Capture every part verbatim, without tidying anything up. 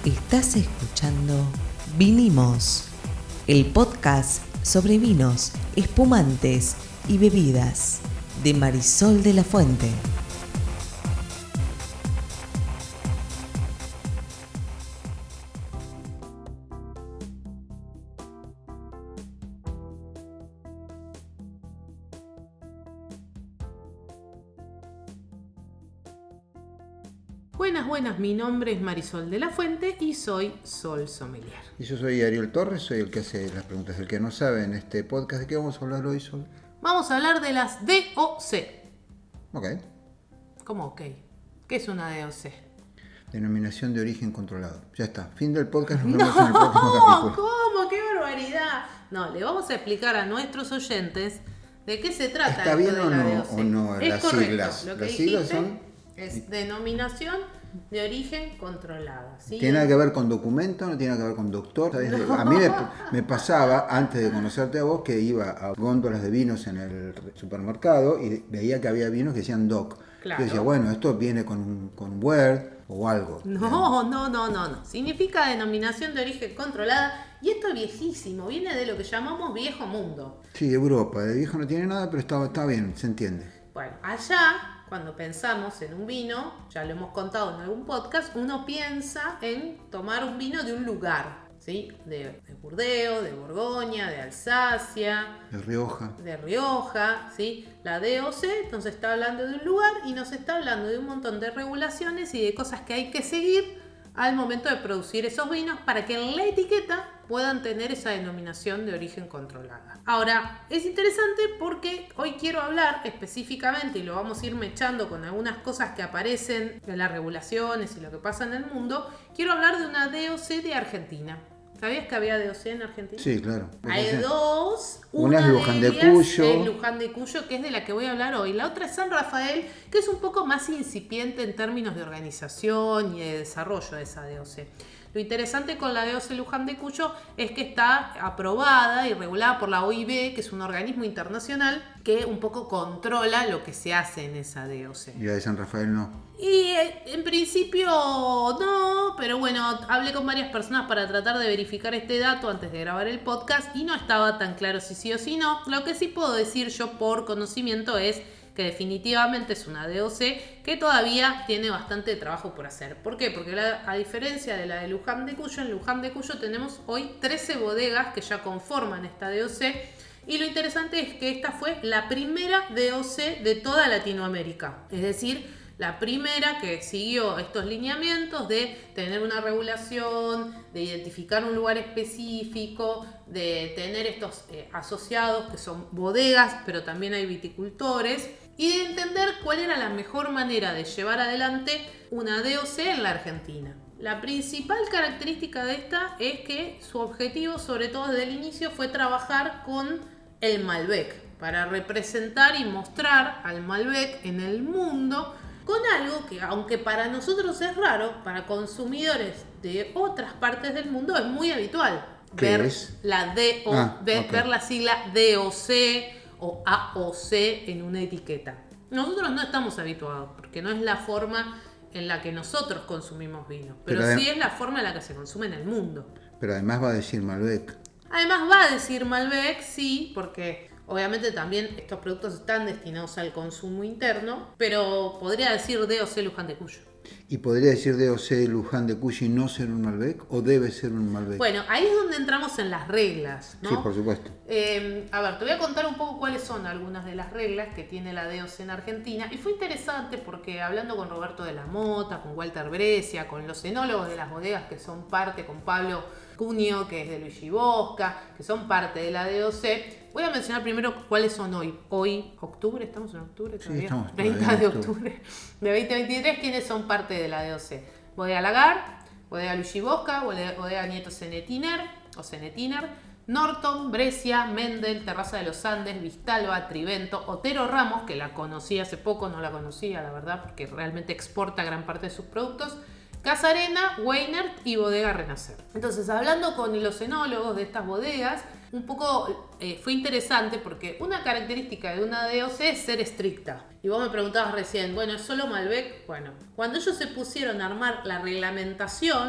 Estás escuchando Vinimos, el podcast sobre vinos, espumantes y bebidas de Marisol de la Fuente. Buenas, buenas, mi nombre es Marisol de la Fuente y soy Sol Sommelier. Y yo soy Ariel Torres, soy el que hace las preguntas, el que no sabe en este podcast. ¿De qué vamos a hablar hoy, Sol? Vamos a hablar de las D O C. Ok. ¿Cómo ok? ¿Qué es una D O C? Denominación de origen controlado. Ya está, fin del podcast, nos No, vemos en el próximo capítulo. ¿cómo? ¡Qué barbaridad! No, le vamos a explicar a nuestros oyentes de qué se trata. ¿Está bien esto o de la no, D O C. o no Es las correcto. siglas? Lo que Las siglas dijiste son... es denominación de origen controlada. ¿Sí? ¿Tiene nada que ver con documento? ¿No tiene nada que ver con doctor? ¿Sabes? No. A mí me, me pasaba, antes de conocerte a vos, que iba a góndolas de vinos en el supermercado y veía que había vinos que decían doc. Claro. Yo decía, bueno, esto viene con un con Word o algo. No, no, no, no, no. Significa denominación de origen controlada y esto es viejísimo, viene de lo que llamamos viejo mundo. Sí, Europa, de viejo no tiene nada, pero está, está bien, se entiende. Bueno, allá, cuando pensamos en un vino, ya lo hemos contado en algún podcast, uno piensa en tomar un vino de un lugar, ¿sí? De, de Burdeos, de Borgoña, de Alsacia, De Rioja. de Rioja, ¿sí? La D O C nos está hablando de un lugar y nos está hablando de un montón de regulaciones y de cosas que hay que seguir al momento de producir esos vinos para que en la etiqueta puedan tener esa denominación de origen controlada. Ahora, es interesante porque hoy quiero hablar específicamente, y lo vamos a ir mechando con algunas cosas que aparecen en las regulaciones y lo que pasa en el mundo, quiero hablar de una D O C de Argentina. ¿Sabías que había D O C en Argentina? Sí, claro. Hay dos. Una es Luján de ellas Cuyo. es Luján de Cuyo, que es de la que voy a hablar hoy. La otra es San Rafael, que es un poco más incipiente en términos de organización y de desarrollo de esa D O C. Lo interesante con la D O C Luján de Cuyo es que está aprobada y regulada por la O I B, que es un organismo internacional que un poco controla lo que se hace en esa D O C. Y la de San Rafael no. Y en principio no, pero bueno, hablé con varias personas para tratar de verificar este dato antes de grabar el podcast y no estaba tan claro si sí o si no. Lo que sí puedo decir yo por conocimiento es que definitivamente es una D O C que todavía tiene bastante trabajo por hacer. ¿Por qué? Porque la, a diferencia de la de Luján de Cuyo, en Luján de Cuyo tenemos hoy trece bodegas que ya conforman esta D O C. Y lo interesante es que esta fue la primera D O C de toda Latinoamérica. Es decir, la primera que siguió estos lineamientos de tener una regulación, de identificar un lugar específico, de tener estos eh, asociados que son bodegas, pero también hay viticultores, y de entender cuál era la mejor manera de llevar adelante una D O C en la Argentina. La principal característica de esta es que su objetivo, sobre todo desde el inicio, fue trabajar con el Malbec, para representar y mostrar al Malbec en el mundo con algo que, aunque para nosotros es raro, para consumidores de otras partes del mundo es muy habitual. ¿Qué ver es? la D O, Ah, ver, okay. ver la sigla D O C o A O C en una etiqueta. Nosotros no estamos habituados, porque no es la forma en la que nosotros consumimos vino, pero, pero sí es la forma en la que se consume en el mundo. Pero además va a decir Malbec. Además va a decir Malbec, sí, porque obviamente también estos productos están destinados al consumo interno, pero podría decir D O C Luján de Cuyo. ¿Y podría decir D O C Luján de Cuyo y no ser un Malbec? ¿O debe ser un Malbec? Bueno, ahí es donde entramos en las reglas, ¿no? Sí, por supuesto. Eh, a ver, te voy a contar un poco cuáles son algunas de las reglas que tiene la D O C en Argentina. Y fue interesante porque hablando con Roberto de la Mota, con Walter Brescia, con los enólogos de las bodegas que son parte, con Pablo Cunio, que es de Luigi Bosca, que son parte de la D O C. Voy a mencionar primero cuáles son hoy. Hoy, octubre, ¿estamos en octubre todavía? Sí, estamos treinta de octubre de veinte veintitrés, ¿quiénes son parte de la D O C? Bodega Lagar, Bodega Luigi Bosca, Bodega, Bodega Nieto Cenetiner, o Cenetiner, Norton, Brescia, Mendel, Terraza de los Andes, Vistalba, Trivento, Otero Ramos, que la conocí hace poco, no la conocía, la verdad, porque realmente exporta gran parte de sus productos, Casarena, Weinert y Bodega Renacer. Entonces, hablando con los enólogos de estas bodegas, un poco eh, fue interesante porque una característica de una D O C es ser estricta. Y vos me preguntabas recién, bueno, ¿es solo Malbec? Bueno, cuando ellos se pusieron a armar la reglamentación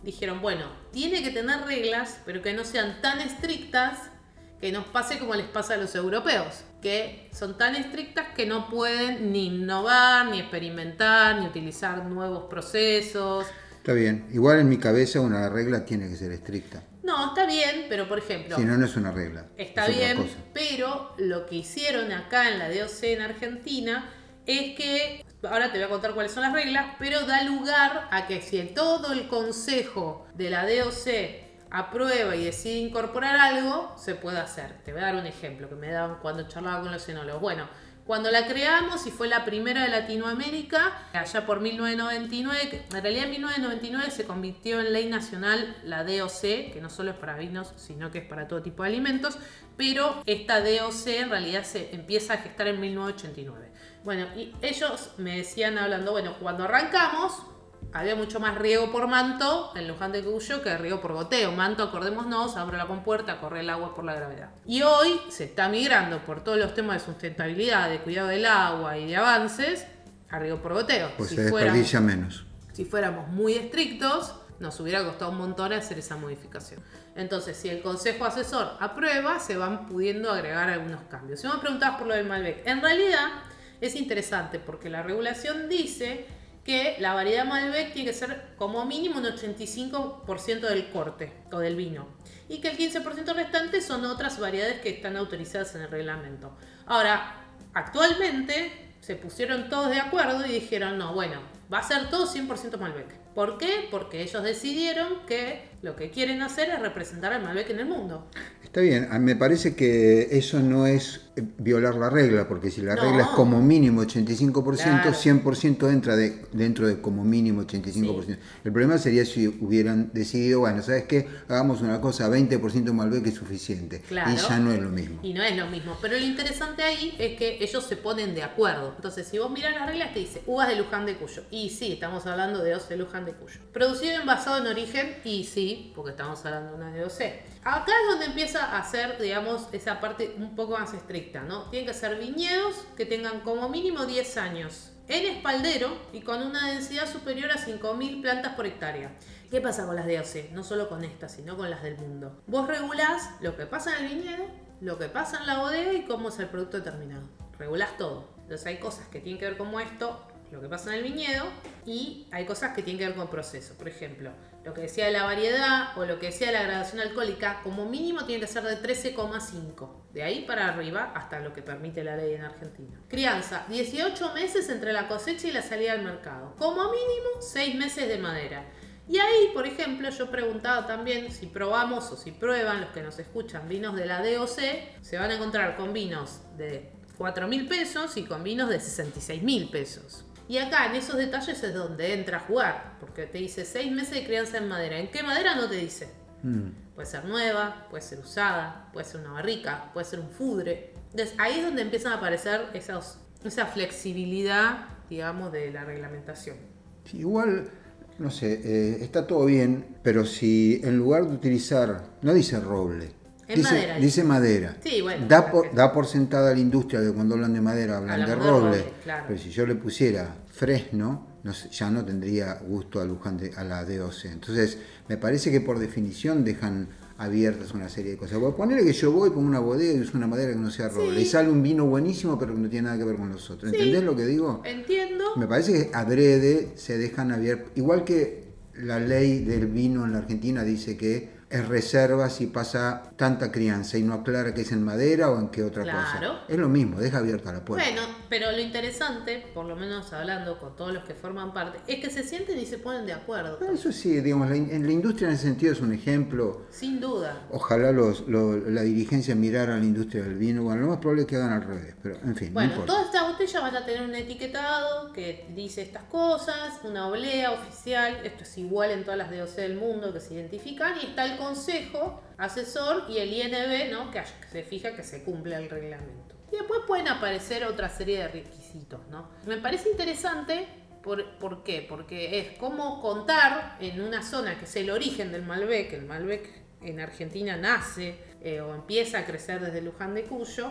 dijeron, bueno, tiene que tener reglas, pero que no sean tan estrictas que nos pase como les pasa a los europeos, que son tan estrictas que no pueden ni innovar, ni experimentar, ni utilizar nuevos procesos. Está bien. Igual en mi cabeza una regla tiene que ser estricta. No, está bien, pero por ejemplo... Si no, no es una regla. Está bien, pero lo que hicieron acá en la D O C en Argentina es que, ahora te voy a contar cuáles son las reglas, pero da lugar a que si todo el consejo de la D O C aprueba y decide incorporar algo, se puede hacer. Te voy a dar un ejemplo que me daban cuando charlaba con los enólogos. Bueno, cuando la creamos y fue la primera de Latinoamérica, allá por mil novecientos noventa y nueve, que en realidad en mil novecientos noventa y nueve se convirtió en ley nacional la D O C, que no solo es para vinos, sino que es para todo tipo de alimentos, pero esta D O C en realidad se empieza a gestar en mil novecientos ochenta y nueve. Bueno, y ellos me decían hablando, bueno, cuando arrancamos, había mucho más riego por manto en Luján de Cuyo que riego por goteo. Manto, acordémonos, abro la compuerta, corre el agua por la gravedad. Y hoy se está migrando por todos los temas de sustentabilidad, de cuidado del agua y de avances a riego por goteo. Pues si se desperdicia menos. Si fuéramos muy estrictos, nos hubiera costado un montón hacer esa modificación. Entonces, si el Consejo Asesor aprueba, se van pudiendo agregar algunos cambios. Si me preguntabas por lo del Malbec, en realidad es interesante porque la regulación dice que la variedad Malbec tiene que ser como mínimo un ochenta y cinco por ciento del corte o del vino y que el quince por ciento restante son otras variedades que están autorizadas en el reglamento. Ahora, actualmente se pusieron todos de acuerdo y dijeron, no, bueno, va a ser todo cien por ciento Malbec. ¿Por qué? Porque ellos decidieron que lo que quieren hacer es representar al Malbec en el mundo. Está bien, me parece que eso no es violar la regla, porque si la No. regla es como mínimo ochenta y cinco por ciento, Claro. cien por ciento entra de, dentro de como mínimo ochenta y cinco por ciento. Sí. El problema sería si hubieran decidido, bueno, ¿sabes qué? Hagamos una cosa, veinte por ciento Malbec es suficiente. Claro. Y ya no es lo mismo. Y no es lo mismo. Pero lo interesante ahí es que ellos se ponen de acuerdo. Entonces, si vos mirás las reglas, te dice uvas de Luján de Cuyo. Y sí, estamos hablando de D O C Luján de Cuyo. Producido y envasado en origen. Y sí, porque estamos hablando de una D O C. Acá es donde empieza a ser, digamos, esa parte un poco más estricta, ¿no? Tienen que ser viñedos que tengan como mínimo diez años en espaldero y con una densidad superior a cinco mil plantas por hectárea. ¿Qué pasa con las D O C? No solo con estas, sino con las del mundo. Vos regulás lo que pasa en el viñedo, lo que pasa en la bodega y cómo es el producto terminado. Regulás todo. Entonces hay cosas que tienen que ver como esto, lo que pasa en el viñedo, y hay cosas que tienen que ver con proceso. Por ejemplo, lo que decía de la variedad o lo que decía de la gradación alcohólica, como mínimo tiene que ser de trece coma cinco. De ahí para arriba hasta lo que permite la ley en Argentina. Crianza, dieciocho meses entre la cosecha y la salida al mercado. Como mínimo, seis meses de madera. Y ahí, por ejemplo, yo preguntaba también si probamos o si prueban los que nos escuchan vinos de la D O C, se van a encontrar con vinos de cuatro mil pesos y con vinos de sesenta y seis mil pesos. Y acá en esos detalles es donde entra a jugar, porque te dice seis meses de crianza en madera. ¿En qué madera? No te dice. Mm. Puede ser nueva, puede ser usada, puede ser una barrica, puede ser un fudre. Entonces ahí es donde empiezan a aparecer esos, esa flexibilidad, digamos, de la reglamentación. Sí, igual, no sé, eh, está todo bien, pero si en lugar de utilizar, no dice roble, Dice madera, dice madera. Sí, bueno, da, por, da por sentada la industria que cuando hablan de madera hablan de roble. De roble claro. Pero si yo le pusiera fresno, no sé, ya no tendría gusto a, Luján de, a la D O C. Entonces, me parece que por definición dejan abiertas una serie de cosas. Ponerle que yo voy con una bodega y uso una madera que no sea roble. Sí. Y sale un vino buenísimo, pero que no tiene nada que ver con los otros. Sí. ¿Entendés lo que digo? Entiendo. Me parece que adrede se dejan abiertas. Igual que la ley del vino en la Argentina dice que es reserva si pasa tanta crianza y no aclara que es en madera o en qué otra claro. cosa. Es lo mismo, deja abierta la puerta. Bueno, pero lo interesante, por lo menos hablando con todos los que forman parte, es que se sienten y se ponen de acuerdo. Eso sí, digamos, la, en la industria en ese sentido es un ejemplo. Sin duda. Ojalá los, los, la dirigencia mirara a la industria del vino. Bueno, lo más probable es que hagan al revés, pero en fin. Bueno, no importa. Todas estas botellas van a tener un etiquetado que dice estas cosas, una oblea oficial, esto es igual en todas las D O C del mundo que se identifican, y está el consejo asesor y el I N B, ¿no? que se fija que se cumple el reglamento. Y después pueden aparecer otra serie de requisitos, ¿no? Me parece interesante, ¿por, ¿por qué? Porque es como contar en una zona que es el origen del Malbec, el Malbec en Argentina nace eh, o empieza a crecer desde Luján de Cuyo,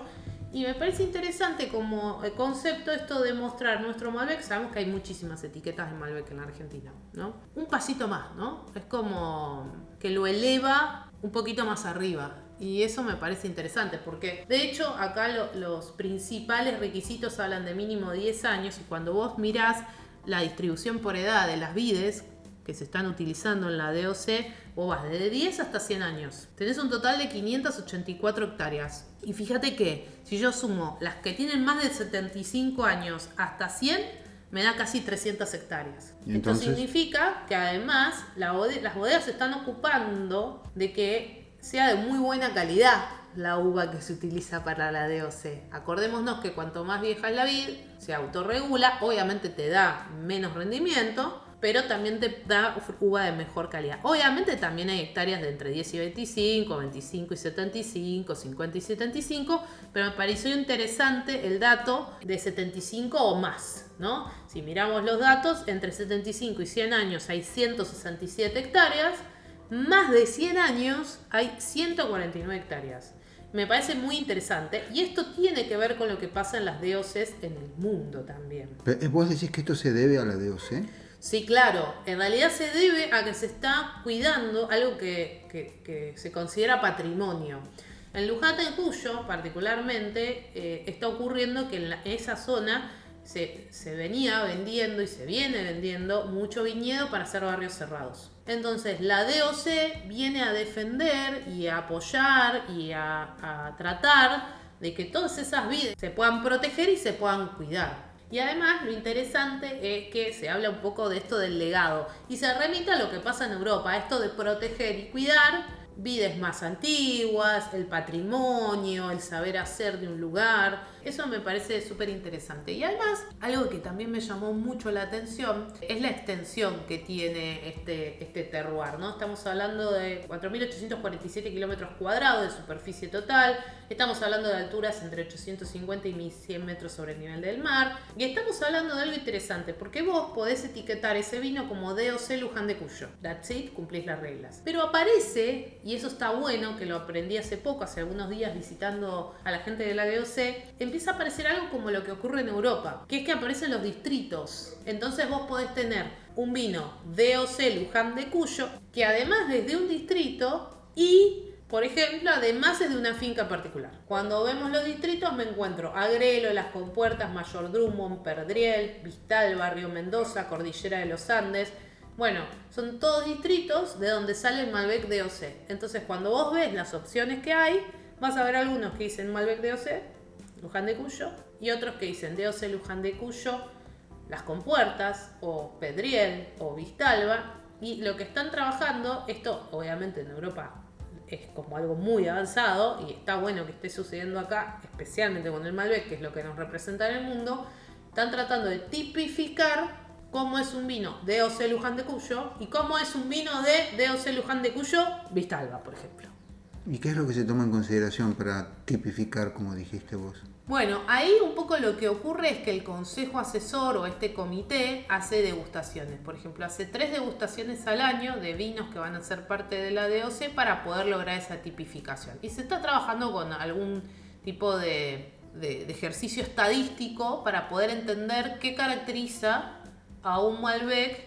Y me parece interesante como concepto esto de mostrar nuestro Malbec. Sabemos que hay muchísimas etiquetas de Malbec en la Argentina, ¿no? Un pasito más, ¿no? Es como que lo eleva un poquito más arriba. Y eso me parece interesante porque, de hecho, acá lo, los principales requisitos hablan de mínimo diez años. Y cuando vos mirás la distribución por edad de las vides que se están utilizando en la D O C, vos vas desde diez hasta cien años. Tenés un total de quinientas ochenta y cuatro hectáreas. Y fíjate que si yo sumo las que tienen más de setenta y cinco años hasta cien, me da casi trescientas hectáreas. Entonces, esto significa que además la bode- las bodegas se están ocupando de que sea de muy buena calidad la uva que se utiliza para la D O C. Acordémonos que cuanto más vieja es la vid, se autorregula, obviamente te da menos rendimiento, pero también te da uva de mejor calidad. Obviamente también hay hectáreas de entre diez y veinticinco, veinticinco y setenta y cinco, cincuenta y setenta y cinco, pero me pareció interesante el dato de setenta y cinco o más, ¿no? Si miramos los datos, entre setenta y cinco y cien años hay ciento sesenta y siete hectáreas, más de cien años hay ciento cuarenta y nueve hectáreas. Me parece muy interesante y esto tiene que ver con lo que pasa en las D O Cs en el mundo también. ¿vos decís que esto se debe a la D O C? Sí, claro. En realidad se debe a que se está cuidando algo que, que, que se considera patrimonio. En Luján de Cuyo, particularmente, eh, está ocurriendo que en la, esa zona se, se venía vendiendo y se viene vendiendo mucho viñedo para hacer barrios cerrados. Entonces la D O C viene a defender y a apoyar y a, a tratar de que todas esas vidas se puedan proteger y se puedan cuidar. Y además lo interesante es que se habla un poco de esto del legado y se remite a lo que pasa en Europa, esto de proteger y cuidar vides más antiguas, el patrimonio, el saber hacer de un lugar. Eso me parece súper interesante. Y además, algo que también me llamó mucho la atención es la extensión que tiene este, este terroir, ¿no? Estamos hablando de cuatro mil ochocientos cuarenta y siete kilómetros cuadrados de superficie total. Estamos hablando de alturas entre ochocientos cincuenta y mil cien metros sobre el nivel del mar. Y estamos hablando de algo interesante, porque vos podés etiquetar ese vino como D O C Luján de Cuyo. That's it, cumplís las reglas. Pero aparece, y eso está bueno, que lo aprendí hace poco, hace algunos días visitando a la gente de la D O C, empieza a aparecer algo como lo que ocurre en Europa, que es que aparecen los distritos. Entonces vos podés tener un vino D O C Luján de Cuyo, que además es de un distrito y, por ejemplo, además es de una finca particular. Cuando vemos los distritos me encuentro Agrelo, Las Compuertas, Mayor Drummond, Perdriel, Vistalba, Río Mendoza, Cordillera de los Andes. Bueno, son todos distritos de donde sale el Malbec D O C. Entonces, cuando vos ves las opciones que hay, vas a ver algunos que dicen Malbec D O C, Luján de Cuyo, y otros que dicen D O C Luján de Cuyo, Las Compuertas, o Pedriel, o Vistalba. Y lo que están trabajando, esto obviamente en Europa es como algo muy avanzado, y está bueno que esté sucediendo acá, especialmente con el Malbec, que es lo que nos representa en el mundo. Están tratando de tipificar cómo es un vino D O C Luján de Cuyo y cómo es un vino de D O C Luján de Cuyo Vistalba, por ejemplo. ¿Y qué es lo que se toma en consideración para tipificar, como dijiste vos? Bueno, ahí un poco lo que ocurre es que el consejo asesor o este comité hace degustaciones. Por ejemplo, hace tres degustaciones al año de vinos que van a ser parte de la D O C para poder lograr esa tipificación. Y se está trabajando con algún tipo de, de, de ejercicio estadístico para poder entender qué caracteriza a un Malbec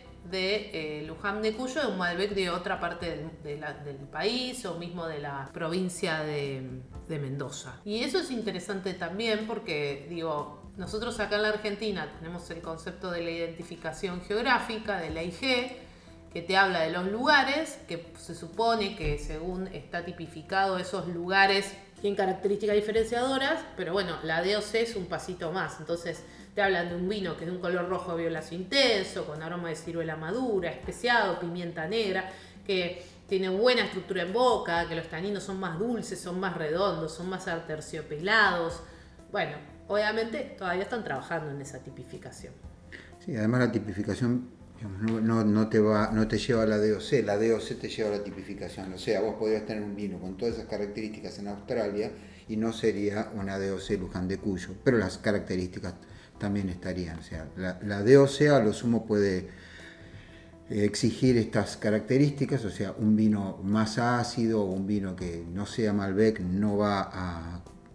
de eh, Luján de Cuyo de un Malbec de otra parte del, de la, del país o mismo de la provincia de, de Mendoza. Y eso es interesante también porque, digo, nosotros acá en la Argentina tenemos el concepto de la identificación geográfica, de la I G, que te habla de los lugares, que se supone que según está tipificado esos lugares tienen características diferenciadoras, pero bueno, la D O C es un pasito más. Entonces te hablan de un vino que es de un color rojo violáceo intenso, con aroma de ciruela madura, especiado, pimienta negra, que tiene buena estructura en boca, que los taninos son más dulces, son más redondos, son más aterciopelados. Bueno, obviamente todavía están trabajando en esa tipificación. Sí, además la tipificación, digamos, no, no, no, te va, no te lleva a la D O C, la D O C te lleva a la tipificación. O sea, vos podrías tener un vino con todas esas características en Australia y no sería una D O C Luján de Cuyo, pero las características también estarían. O sea, la, la D O C a lo sumo puede exigir estas características, o sea, un vino más ácido o un vino que no sea Malbec no va a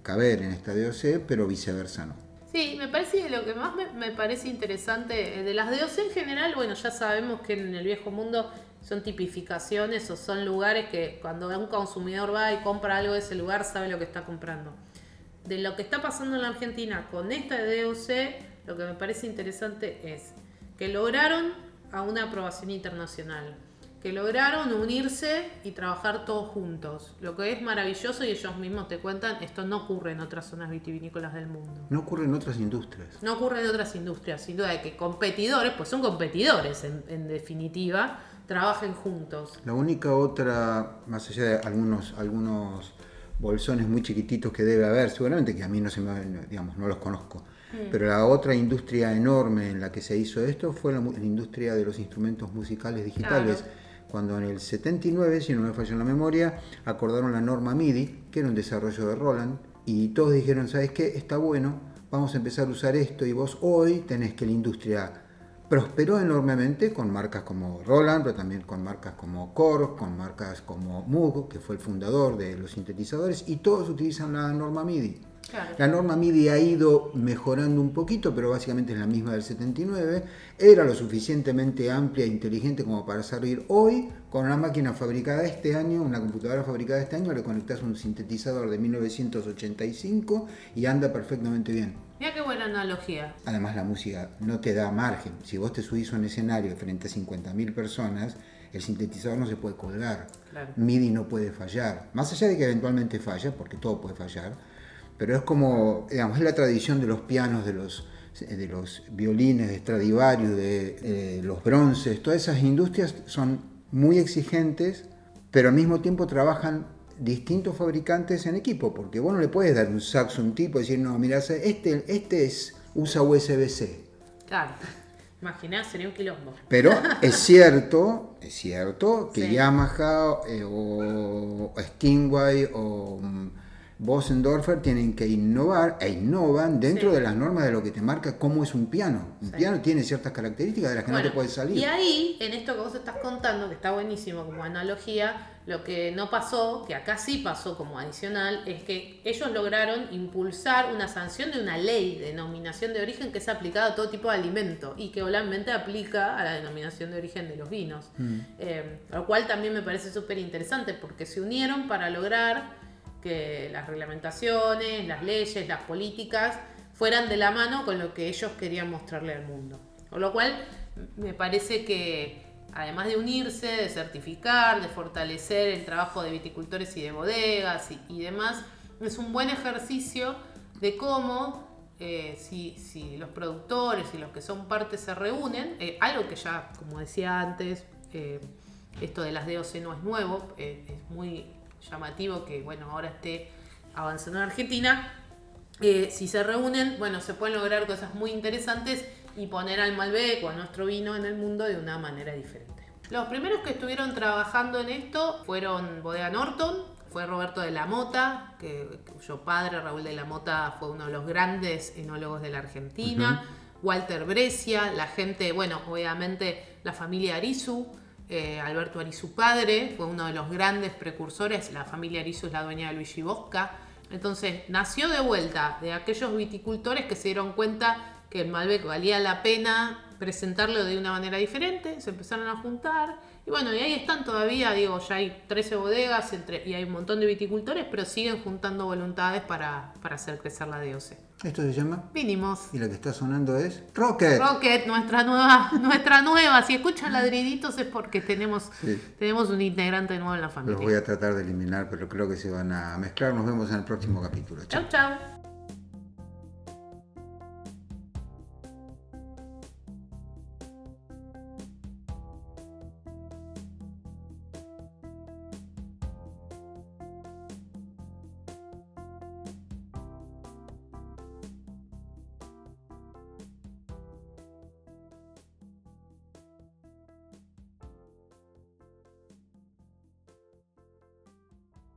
caber en esta D O C, pero viceversa no. Sí, me parece que lo que más me, me parece interesante de las D O C en general, bueno, ya sabemos que en el viejo mundo son tipificaciones o son lugares que cuando un consumidor va y compra algo de ese lugar sabe lo que está comprando. De lo que está pasando en la Argentina con esta D O C, lo que me parece interesante es que lograron a una aprobación internacional, que lograron unirse y trabajar todos juntos, lo que es maravilloso, y ellos mismos te cuentan, esto no ocurre en otras zonas vitivinícolas del mundo. No ocurre en otras industrias. No ocurre en otras industrias, sin duda de que competidores, pues son competidores en, en definitiva, trabajen juntos. La única otra, más allá de algunos, algunos bolsones muy chiquititos que debe haber, seguramente que a mí no se me, digamos, no los conozco, mm. pero la otra industria enorme en la que se hizo esto fue la, la industria de los instrumentos musicales digitales. Claro. Cuando en el setenta y nueve, si no me falla la memoria, acordaron la norma MIDI, que era un desarrollo de Roland, y todos dijeron, ¿sabes qué? Está bueno, vamos a empezar a usar esto, y vos hoy tenés que la industria prosperó enormemente con marcas como Roland, pero también con marcas como Korg, con marcas como Moog, que fue el fundador de los sintetizadores, y todos utilizan la norma MIDI. Claro. La norma MIDI ha ido mejorando un poquito, pero básicamente es la misma del setenta y nueve. Era lo suficientemente amplia e inteligente como para servir hoy con una máquina fabricada este año, una computadora fabricada este año, le conectás un sintetizador de mil novecientos ochenta y cinco y anda perfectamente bien. Mira qué buena analogía. Además la música no te da margen. Si vos te subís a un escenario frente a cincuenta mil personas, el sintetizador no se puede colgar. Claro. MIDI no puede fallar. Más allá de que eventualmente falla, porque todo puede fallar, pero es como, digamos, es la tradición de los pianos, de los, de los violines, de Stradivarius, de, de los bronces. Todas esas industrias son muy exigentes, pero al mismo tiempo trabajan distintos fabricantes en equipo, porque vos no le puedes dar un saxo a un tipo y decir, no, mira, este, este es, usa U S B C. Claro, imaginás, sería un quilombo. Pero es cierto, es cierto que sí. Yamaha eh, o Steinway o um, Bosendorfer tienen que innovar e innovan dentro sí. de las normas de lo que te marca cómo es un piano. Un sí. piano tiene ciertas características de las que bueno, no te puedes salir. Y ahí, en esto que vos estás contando, que está buenísimo como analogía, lo que no pasó, que acá sí pasó como adicional, es que ellos lograron impulsar una sanción de una ley de denominación de origen que es aplicada a todo tipo de alimento y que obviamente aplica a la denominación de origen de los vinos. Mm. Eh, lo cual también me parece súper interesante porque se unieron para lograr que las reglamentaciones, las leyes, las políticas fueran de la mano con lo que ellos querían mostrarle al mundo. Con lo cual me parece que además de unirse, de certificar, de fortalecer el trabajo de viticultores y de bodegas y, y demás, es un buen ejercicio de cómo eh, si, si los productores y los que son parte se reúnen, eh, algo que ya, como decía antes, eh, esto de las D O C no es nuevo, eh, es muy llamativo que bueno ahora esté avanzando en Argentina. Eh, si se reúnen, bueno, se pueden lograr cosas muy interesantes y poner al Malbec o a nuestro vino en el mundo de una manera diferente. Los primeros que estuvieron trabajando en esto fueron Bodega Norton, fue Roberto de la Mota, que, cuyo padre, Raúl de la Mota, fue uno de los grandes enólogos de la Argentina, uh-huh. Walter Brescia, la gente, bueno, obviamente la familia Arizu, eh, Alberto Arizu padre, fue uno de los grandes precursores, la familia Arizu es la dueña de Luigi Bosca. Entonces nació de vuelta de aquellos viticultores que se dieron cuenta que el Malbec valía la pena presentarlo de una manera diferente, se empezaron a juntar y bueno, y ahí están todavía, digo, ya hay trece bodegas entre, y hay un montón de viticultores, pero siguen juntando voluntades para, para hacer crecer la D O C. ¿Esto se llama? Vinimos. Y lo que está sonando es Rocket. Rocket, nuestra nueva, nuestra nueva. Si escuchan ladriditos es porque tenemos, sí. tenemos un integrante nuevo en la familia. Los voy a tratar de eliminar, pero creo que se van a mezclar. Nos vemos en el próximo capítulo. Chau, chau.